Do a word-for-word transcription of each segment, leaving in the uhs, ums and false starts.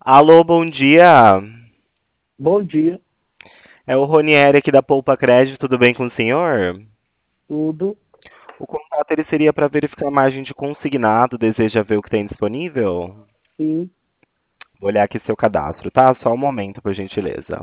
Alô, bom dia. Bom dia, É o Ronieri aqui da Poupa Crédito, tudo bem com o senhor? tudo. O contato ele seria para verificar a margem de consignado, deseja ver o que tem disponível? Sim, Vou olhar aqui seu cadastro, tá? Só um momento, por gentileza.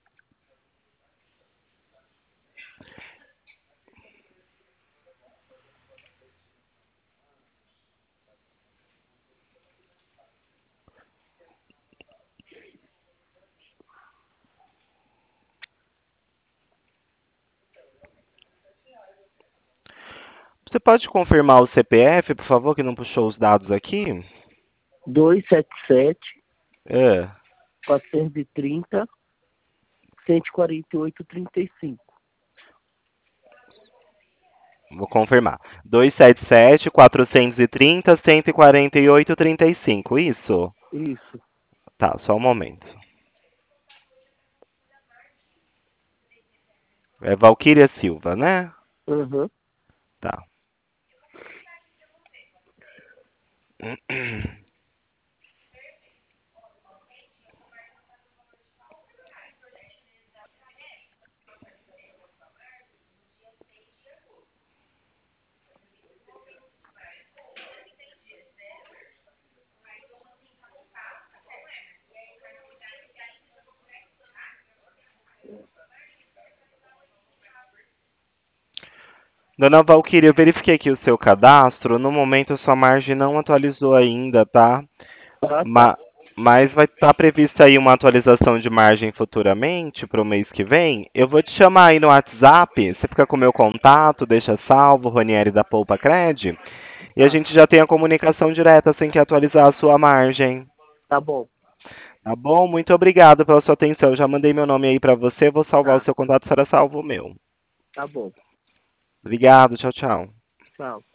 Você pode confirmar o C P F, por favor, que não puxou os dados aqui? dois sete sete, É, quatrocentos e trinta, cento e quarenta e oito, trinta e cinco. vou confirmar. dois sete sete, quatrocentos e trinta, cento e quarenta e oito, trinta e cinco, isso? Isso. Tá, só um momento. É Valquíria Silva, né? Uhum. Tá. Dona Valquíria, eu verifiquei aqui o seu cadastro. No momento, a sua margem não atualizou ainda, tá? Ah, tá. Ma- mas vai estar prevista aí uma atualização de margem futuramente para o mês que vem. Eu vou te chamar aí no WhatsApp. Você fica com o meu contato, deixa salvo, Ronieri da Poupa Cred. E a Tá. gente já tem a comunicação direta sem que atualizar a sua margem. Tá bom. Tá bom? Muito obrigado pela sua atenção. Eu já mandei meu nome aí para você. Vou salvar o Tá. seu contato, será salvo o meu. Tá bom. Obrigado, tchau, tchau. Tchau.